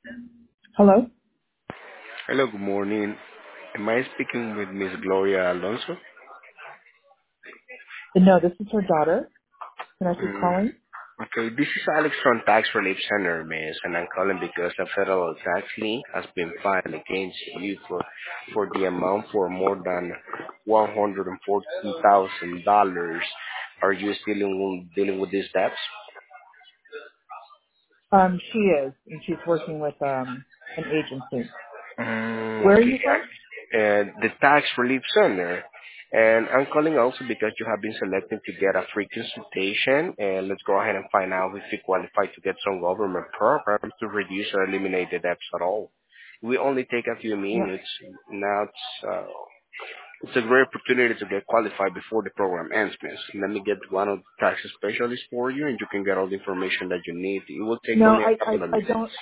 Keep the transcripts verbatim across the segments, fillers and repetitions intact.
Hello? Hello, good morning. Am I speaking with Miss Gloria Alonso? No, this is her daughter. Can I keep Mm, calling? okay, this is Alex from Tax Relief Center, Miss, and I'm calling because a federal tax lien has been filed against you for for the amount for more than one hundred and fourteen thousand dollars. Are you still dealing dealing with these debts? Um, she is, and she's working with um an agency. Mm, Where are okay, you from? and the Tax Relief Center. And I'm calling also because you have been selected to get a free consultation. And let's go ahead and find out if you qualify to get some government programs to reduce or eliminate the debts at all. We only take a few Yeah. minutes. Now it's, uh, it's a great opportunity to get qualified before the program ends, miss. Let me get one of the tax specialists for you, and you can get all the information that you need. It will take No, only a I, I, couple of I minutes. don't.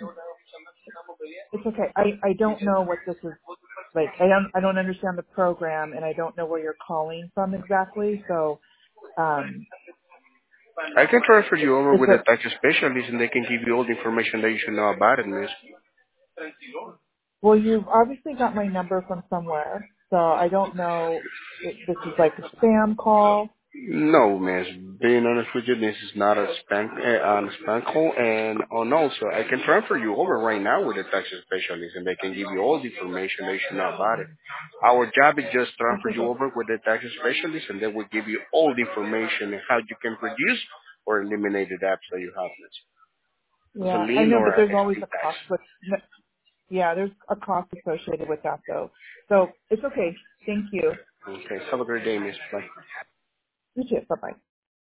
It's okay. I, I don't know what this is like. I don't, I don't understand the program, and I don't know where you're calling from exactly. So, um, I can transfer you over is with a it? tax specialist, and they can give you all the information that you should know about it, miss. Well, you've obviously got my number from somewhere, so I don't know if this is like a spam call. No, miss. Being honest with you, this is not a spam, uh, on a spam call, and on also, I can transfer you over right now with a tax specialist, and they can give you all the information that you should know about it. Our job is just transfer Okay. you over with a tax specialist, and they will give you all the information and how you can reduce or eliminate the debts that you have, miss. It's a Yeah, I lien know, or but a there's always estate a tax. cost with. Yeah, there's a cost associated with that though. So it's okay. Thank you. Okay, have a great day, miss. Bye. You too. Bye bye.